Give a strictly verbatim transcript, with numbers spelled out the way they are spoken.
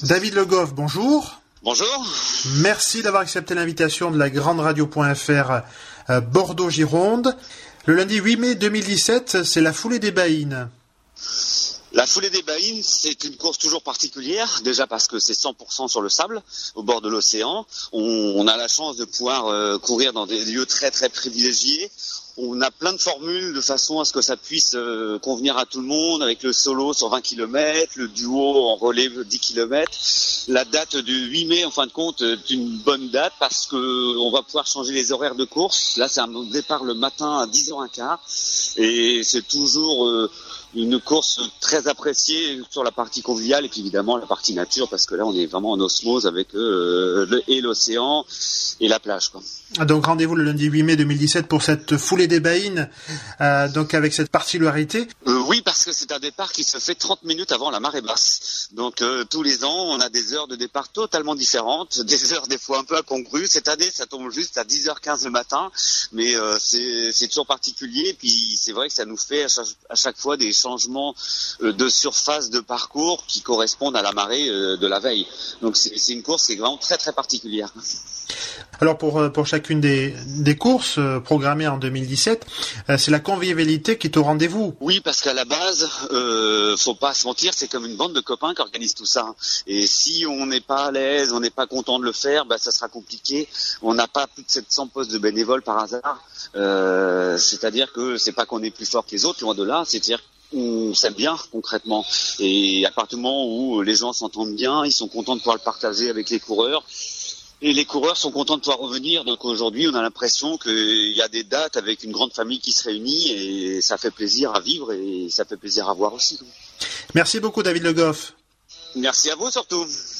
David Le Goff, bonjour. Bonjour. Merci d'avoir accepté l'invitation de la grande radio point F R euh, Bordeaux-Gironde. Le lundi huit mai deux mille dix-sept, c'est la foulée des Baïnes. La foulée des Baïnes, c'est une course toujours particulière, déjà parce que c'est cent pour cent sur le sable, au bord de l'océan. On, on a la chance de pouvoir euh, courir dans des lieux très très privilégiés. On a plein de formules de façon à ce que ça puisse euh, convenir à tout le monde, avec le solo sur vingt kilomètres, le duo en relais dix kilomètres. La date du huit mai, en fin de compte, est une bonne date parce que on va pouvoir changer les horaires de course. Là, c'est un départ le matin à dix heures quinze et c'est toujours euh, une course très appréciée sur la partie conviviale et puis évidemment la partie nature parce que là, on est vraiment en osmose avec euh, le, et l'océan et la plage, quoi. Donc rendez-vous le lundi huit mai deux mille dix-sept pour cette foulée des Baïnes, euh, donc avec cette particularité. Euh, oui, parce que c'est un départ qui se fait trente minutes avant la marée basse. Donc euh, tous les ans, on a des heures de départ totalement différentes, des heures des fois un peu incongrues. Cette année, ça tombe juste à dix heures quinze le matin, mais euh, c'est, c'est toujours particulier. Et puis c'est vrai que ça nous fait à chaque, à chaque fois des changements euh, de surface de parcours qui correspondent à la marée euh, de la veille. Donc c'est, c'est une course qui est vraiment très très particulière. Alors pour pour chacune des des courses euh, programmées en deux mille dix-sept, euh, c'est la convivialité qui est au rendez-vous. Oui, parce qu'à la base, euh, faut pas se mentir, c'est comme une bande de copains qui organise tout ça. Et si on n'est pas à l'aise, on n'est pas content de le faire, bah ça sera compliqué. On n'a pas plus de sept cents postes de bénévoles par hasard. Euh, c'est-à-dire que c'est pas qu'on est plus fort que les autres, loin de là. C'est-à-dire on s'aime bien concrètement. Et à partir du moment où les gens s'entendent bien, ils sont contents de pouvoir le partager avec les coureurs. Et les coureurs sont contents de pouvoir revenir. Donc aujourd'hui, on a l'impression qu'il y a des dates avec une grande famille qui se réunit et ça fait plaisir à vivre et ça fait plaisir à voir aussi. Merci beaucoup David Le Goff. Merci à vous surtout.